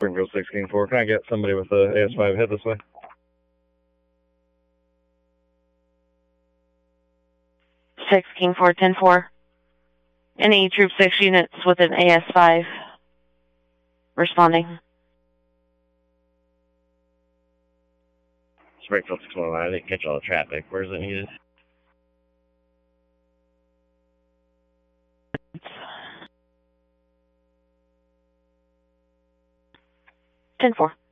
Springfield 16-4. Can I get somebody with the AS5 head this way? King 4-10-4. Any Troop 6 units with an AS5 responding. Springfield 6-1, I didn't catch all the traffic. Where is it needed? Ten-4.